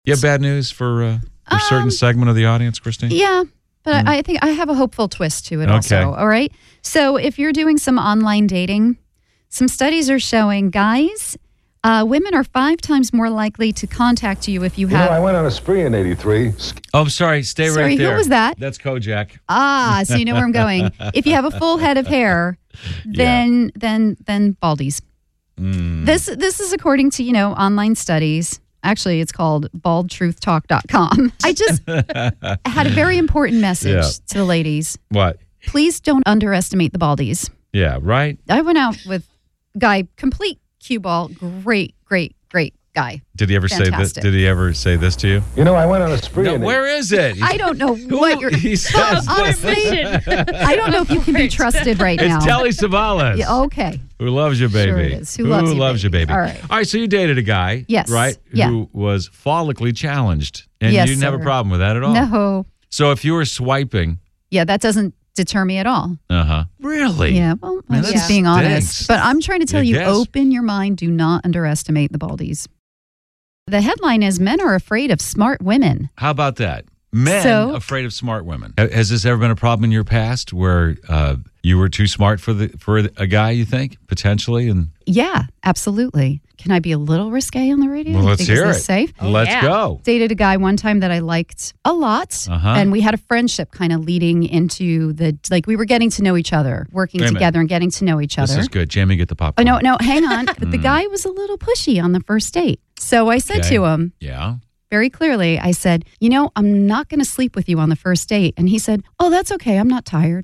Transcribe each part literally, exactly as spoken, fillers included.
You have bad news for, uh, for a certain Um, segment of the audience, Christine? Yeah, but Mm. I, I think I have a hopeful twist to it Okay. also. All right. So if you're doing some online dating, some studies are showing, guys, uh, women are five times more likely to contact you if you You know, have. I went on a spree in eighty-three. Oh, I'm sorry. Stay Sorry, right who there. was that? That's Kojak. Ah, so you know where I'm going. If you have a full head of hair, then then then baldies. Mm. This this is according to, you know, online studies. Actually, it's called bald truth talk dot com. I just had a very important message Yeah. to the ladies. What? Please don't underestimate the baldies. Yeah, right? I went out with a guy, complete cue ball, great, great, great guy. Did he ever say this? Fantastic. Did he ever say this to you? You know, I went on a spree No, in where is it? I don't know what you're. He says Honestly, I don't know if you can be trusted right now. It's Telly Savalas. Yeah, okay. Who loves you, baby? Sure it is. Who loves you, baby. baby? All right. All right, so you dated a guy, Yes. right? Yeah. Who was follically challenged. And Yes, you didn't have a sir. problem with that at all? No. So if you were swiping, Yeah, that doesn't deter me at all. uh-huh. Really? Yeah, well, Man, I'm that just being honest. stinks. But I'm trying to tell I you, guess. open your mind. Do not underestimate the baldies. The headline is Men Are Afraid of Smart Women. How about that? Men So- afraid of smart women. Ha- Has this ever been a problem in your past where uh, you were too smart for the for a guy, you think, potentially? And Yeah, absolutely. Can I be a little risque on the radio? well, You let's think, is hear this it. safe? Let's yeah. go. Dated a guy one time that I liked a lot, Uh-huh. and we had a friendship kind of leading into the, like we were getting to know each other, working Wait a minute. together and getting to know each This other. is good. Jamie, get the Oh, popcorn. no, no, hang on. But the guy was a little pushy on the first date. So I said Okay. to him Yeah. very clearly, I said, you know, I'm not going to sleep with you on the first date. And he said, oh, that's okay. I'm not tired.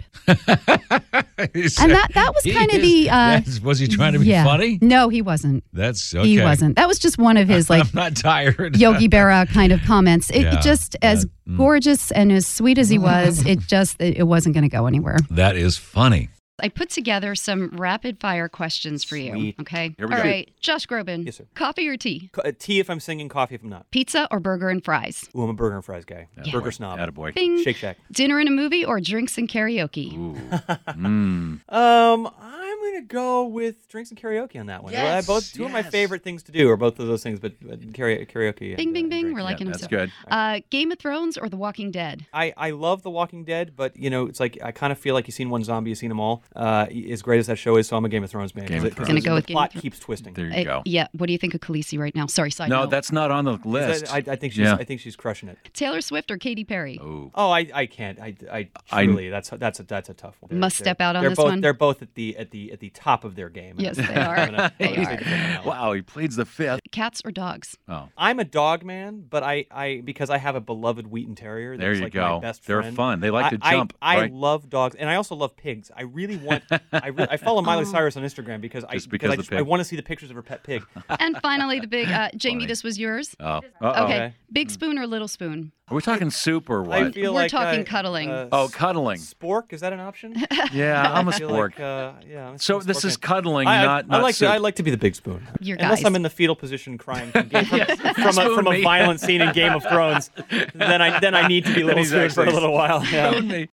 And that, that was He kind of is- the... Uh, that's- was he trying to be yeah. funny? No, he wasn't. That's okay. He wasn't. That was just one of his like I'm not tired. Yogi Berra kind of comments. It, Yeah. it just as That- mm. gorgeous and as sweet as he was, it just it, it wasn't going to go anywhere. That is funny. I put together some rapid fire questions for you. Sweet. Okay. Here we All go. right. Josh Groban. Yes, sir. Coffee or tea? Co- uh, tea if I'm singing, coffee if I'm not. Pizza or burger and fries? Ooh, I'm a burger and fries guy. Yeah. Burger snob. Attaboy. Bing. Shake Shack. Dinner and a movie or drinks and karaoke? Ooh. Mm. Um, I'm gonna go with drinks and karaoke on that one. Yes, Uh, both two of my yes. favorite things to do are both of those things, but uh, karaoke. karaoke and, Bing, uh, bing, bing. drinks. We're liking them That's so. good. Uh, Game of Thrones or The Walking Dead? I, I love The Walking Dead, but you know it's like I kind of feel like you've seen one zombie, you've seen them all. Uh, as great as that show is, so I'm a Game of Thrones man. Game 'cause of it- 'cause Thrones. Gonna go the with Game of plot Thrones. keeps twisting. There you Uh, go. yeah. What do you think of Khaleesi right now? Sorry, side No, note. that's not on the list. I, I think she's Yeah. I think she's crushing it. Taylor Swift or Katy Perry? Oh. Oh, I, I can't. I, I I- truly that's that's a that's a tough one. Must They're- step out on they're this both, one. They're both at the at the at the top of their game. Yes, they I'm are. gonna- They I'm are. gonna take that one. Wow, he pleads the fifth. Cats or dogs? Oh. I'm a dog man, but I, I because I have a beloved Wheaton Terrier. There That's you like go. My best They're friend. fun. They like to I- jump, I, right? I love dogs, and I also love pigs. I really want. I, re- I follow Miley Cyrus on Instagram because I Just because I, the just, I pig. want to see the pictures of her pet pig. And finally, the big uh, Jamie. Funny. This was yours. Oh. Uh-oh. Okay. Okay. Big spoon or little spoon? Are we talking soup or I what? feel We're like talking uh, cuddling. uh, Oh, cuddling. Spork is that an option? Yeah, I'm a I feel spork. Like, uh, yeah. I'm So a this spork is man. cuddling, I, I- not I not like soup. to, I like to be the big spoon. Your Unless guys. I'm in the fetal position crying from, game, from, from, a, Spoon from a me. violent scene in Game of Thrones, then I then I need to be little he's spoon for a actually- little while. Yeah. Spoon me.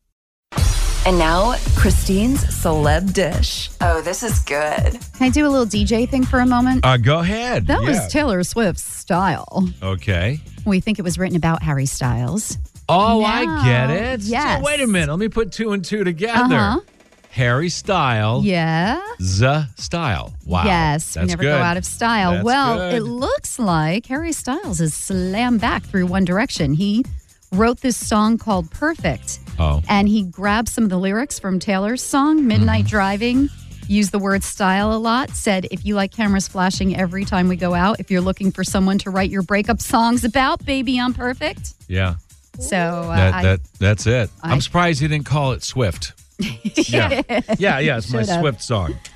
And now, Christine's celeb dish. Oh, this is good. Can I do a little D J thing for a moment? Uh, go ahead. That Yeah. was Taylor Swift's style. Okay. We think it was written about Harry Styles. Oh, I Now, get it. yes. So wait a minute. Let me put two and two together. Uh-huh. Harry Style. Yeah. The style. Wow. Yes, we That's never good. go out of style. That's well, good. it looks like Harry Styles is slammed back through One Direction. He wrote this song called Perfect. Oh. And he grabbed some of the lyrics from Taylor's song, Midnight Driving, used the word style a lot, said, if you like cameras flashing every time we go out, if you're looking for someone to write your breakup songs about, baby, I'm perfect. Yeah. So uh, That, I, that That's it. I- I'm surprised he didn't call it Swift. Yeah. Yeah, yeah. It's my Should have. Swift song.